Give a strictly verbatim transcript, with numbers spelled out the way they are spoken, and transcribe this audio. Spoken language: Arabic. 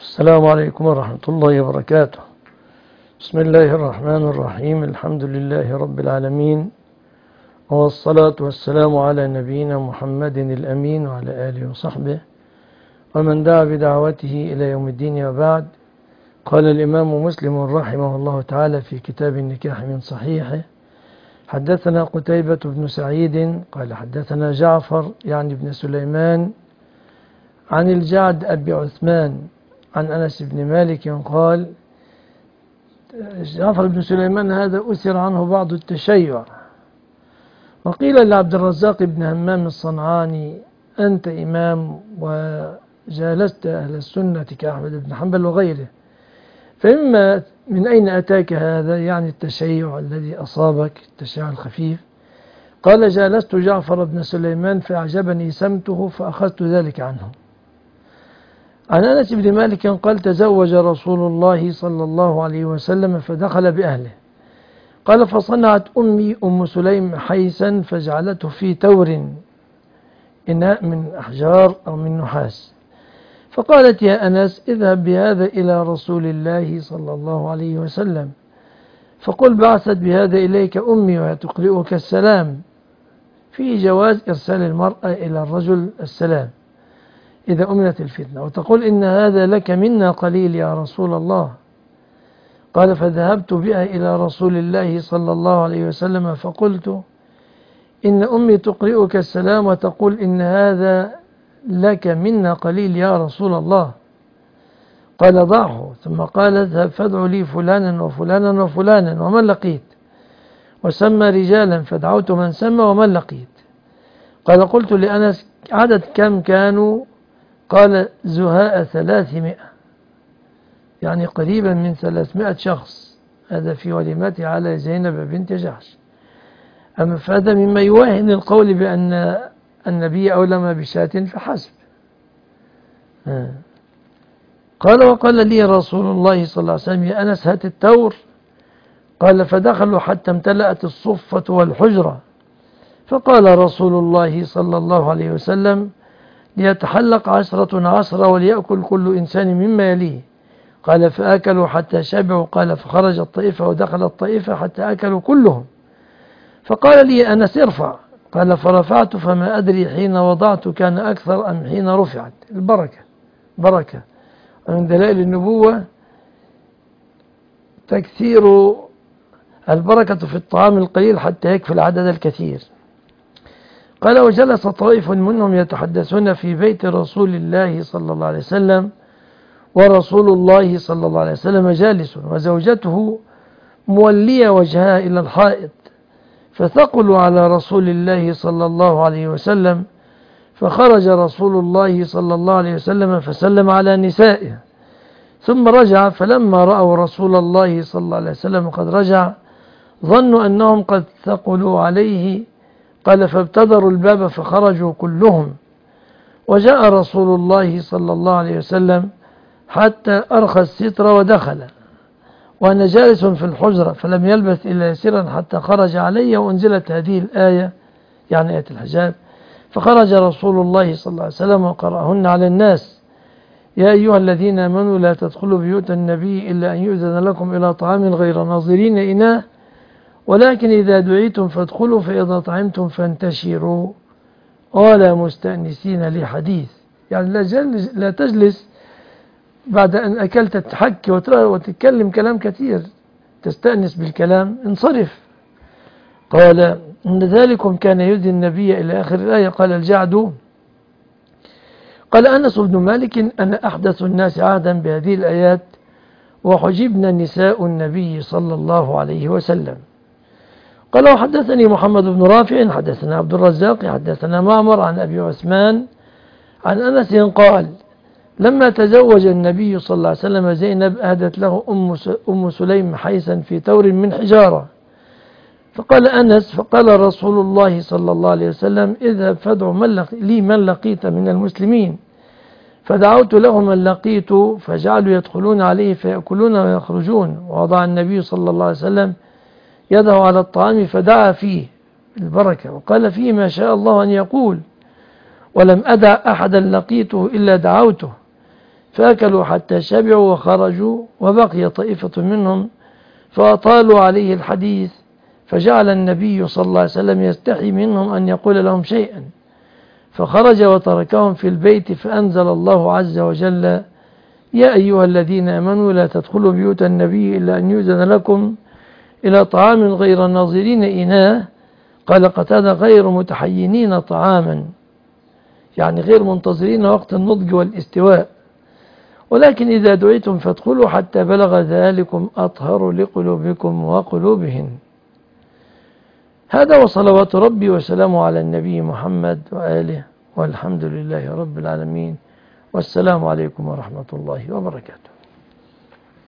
السلام عليكم ورحمة الله وبركاته. بسم الله الرحمن الرحيم. الحمد لله رب العالمين، والصلاة والسلام على نبينا محمد الأمين وعلى آله وصحبه ومن دعا بدعوته إلى يوم الدين. وبعد، قال الإمام مسلم رحمه الله تعالى في كتاب النكاح من صحيحه: حدثنا قتيبة بن سعيد قال حدثنا جعفر يعني بن سليمان عن الجعد أبي عثمان عن أنس بن مالك قال: جعفر بن سليمان هذا أثر عنه بعض التشيع، وقيل لعبد الرزاق بن همام الصنعاني: أنت إمام وجالست أهل السنة كأحمد بن حنبل وغيره، فإما من أين أتاك هذا؟ يعني التشيع الذي أصابك، التشيع الخفيف. قال: جالست جعفر بن سليمان فأعجبني سمته فأخذت ذلك عنه. عن أنس بن مالك قال: تزوج رسول الله صلى الله عليه وسلم فدخل بأهله. قال: فصنعت أمي أم سليم حيسا فجعلته في تور، إناء من أحجار أو من نحاس، فقالت: يا أنس اذهب بهذا إلى رسول الله صلى الله عليه وسلم فقل بعثت بهذا إليك أمي وتقرئك السلام. فيه جواز إرسال المرأة إلى الرجل السلام إذا أمنت الفتنة، وتقول: إن هذا لك منا قليل يا رسول الله. قال: فذهبت بها إلى رسول الله صلى الله عليه وسلم فقلت: إن أمي تقرئك السلام وتقول إن هذا لك منا قليل يا رسول الله. قال: ضعه. ثم قال: اذهب فادع لي فلانا وفلانا وفلانا ومن لقيت، وسمى رجالا فدعوت من سمى ومن لقيت. قال: قلت لأنس: عدد كم كانوا؟ قال: زهاء ثلاثمائة، يعني قريبا من ثلاثمائة شخص. هذا في وليمته على زينب بنت جحش. أما فهذا مما يواهن القول بأن النبي أولم بشاة فحسب. قال: وقال لي رسول الله صلى الله عليه وسلم: يا أنس هات التور. قال: فدخلوا حتى امتلأت الصفة والحجرة، فقال رسول الله صلى الله عليه وسلم: ليتحلق عشرة عشرة وليأكل كل إنسان مما يليه. قال: فأكلوا حتى شبعوا. قال: فخرج الطائفة ودخل الطائفة حتى أكلوا كلهم. فقال لي أنس: ارفع. قال: فرفعت فما أدري حين وضعت كان أكثر أم حين رفعت. البركة بركة من دلائل النبوة تكثير البركة في الطعام القليل حتى يكفي العدد الكثير. قال: وجلس طائف منهم يتحدثون في بيت رسول الله صلى الله عليه وسلم ورسول الله صلى الله عليه وسلم جالس وزوجته مولية وجهها إلى الحائط، فثقلوا على رسول الله صلى الله عليه وسلم، فخرج رسول الله صلى الله عليه وسلم فسلم على نسائه ثم رجع، فلما رأوا رسول الله صلى الله عليه وسلم قد رجع ظنوا أنهم قد ثقلوا عليه. قال: فابتدروا الباب فخرجوا كلهم، وجاء رسول الله صلى الله عليه وسلم حتى أرخى الستر ودخل، وأنا جالس في الحجرة، فلم يلبث إلا يسيرا حتى خرج علي وأنزلت هذه الآية، يعني آية الحجاب. فخرج رسول الله صلى الله عليه وسلم وقرأهن على الناس: يا أيها الذين آمنوا لا تدخلوا بيوت النبي إلا أن يؤذن لكم إلى طعام غير ناظرين إناه ولكن إذا دعيتم فادخلوا فإذا طعمتم فانتشروا ولا مستأنسين لحديث. يعني لا تجلس بعد أن أكلت تحكي وتتكلم كلام كثير، تستأنس بالكلام، انصرف. قال: إن ذلكم كان يؤذي النبي إلى آخر الآية. قال الجعد: قال أنس بن مالك: أنا أحدث الناس عهدا بهذه الآيات وحجبنا نساء النبي صلى الله عليه وسلم. قال: وحدثني محمد بن رافع حدثنا عبد الرزاق حدثنا معمر عن أبي عثمان عن أنس قال: لما تزوج النبي صلى الله عليه وسلم زينب أهدت له أم أم سليم حيسا في تور من حجارة. فقال أنس: فقال رسول الله صلى الله عليه وسلم: اذهب فادع من لقي لي من لقيت من المسلمين. فدعوت له من لقيت فجعلوا يدخلون عليه فيأكلون ويخرجون، ووضع النبي صلى الله عليه وسلم يده على الطعام فدعا فيه البركة وقال فيه ما شاء الله أن يقول، ولم أدع أحدا لقيته إلا دعوته. فأكلوا حتى شبعوا وخرجوا، وبقي طائفة منهم فأطالوا عليه الحديث، فجعل النبي صلى الله عليه وسلم يستحي منهم أن يقول لهم شيئا، فخرج وتركهم في البيت، فأنزل الله عز وجل: يا أيها الذين آمنوا لا تدخلوا بيوت النبي إلا أن يؤذن لكم إلى طعام غير ناظرين إناه. قال قتادة: غير متحينين طعاما، يعني غير منتظرين وقت النضج والاستواء، ولكن إذا دعيتم فادخلوا حتى بلغ ذلكم أطهر لقلوبكم وقلوبهم. هذا، وصلوات ربي وسلامه على النبي محمد وآله، والحمد لله رب العالمين، والسلام عليكم ورحمة الله وبركاته.